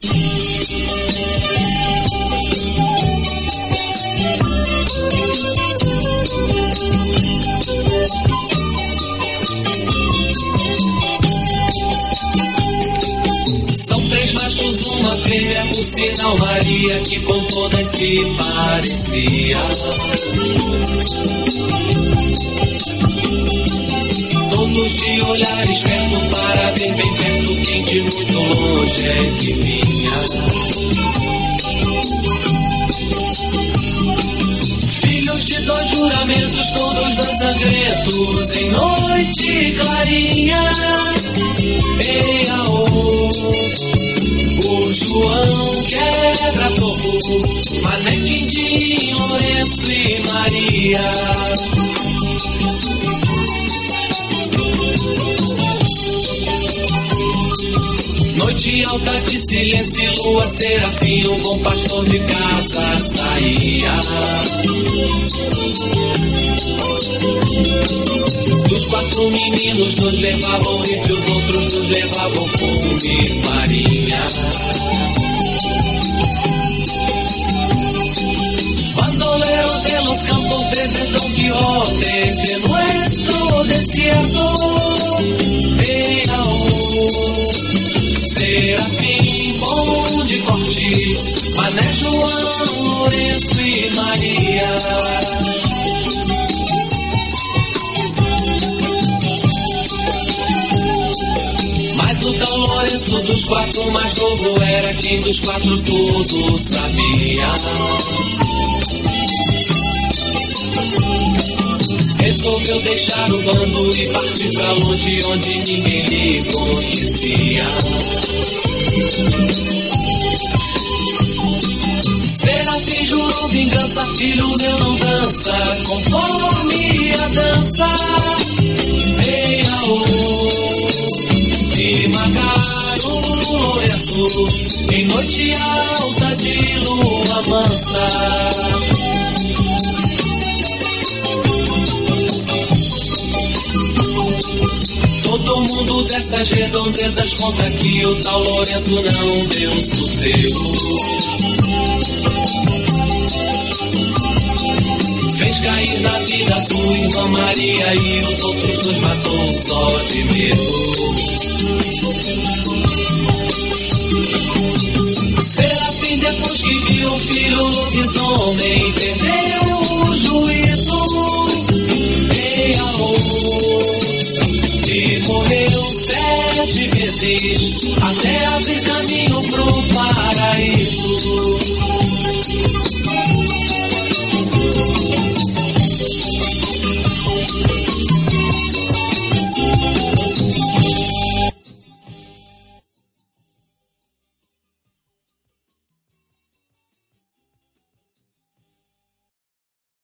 Por sinal Maria, que com todas se parecia. Todos de olhar esperto para ver bem perto quem de muito longe é que vinha. Filhos de dois juramentos, todos dois sangrentos, em noite clarinha. Ei, aô, o João quebra topo, Mané, Quindim, Lourenço e Maria. Noite alta de silêncio e lua serafim, um bom pastor de casa saía. Dos quatro meninos nos levavam rifle, os outros nos levavam fume e farinha. Bandoleros de los campos verdes, Don Quijotes de nuestro desierto. Serafim, bom de corte, Mané, João, Lourenço e Maria. Mas o tal Lourenço dos quatro mais novo era quem dos quatro tudo sabia. Resolveu deixar o bando e partir pra longe onde ninguém lhe conhecia. Serafim jurou vingança, filho meu não dança conforme a dança. Ei, aô, e mataram Lourenço em noite alta de lua mansa. Todo mundo dessas redondezas conta que o tal Lourenço não deu sossego. Fez cair na vida sua irmã Maria e os outros dois matou só de medo. Serafim, depois que viu o filho lobisomem, perdeu o juízo. Ei, aô, e morreu 7 vezes, até abrir caminho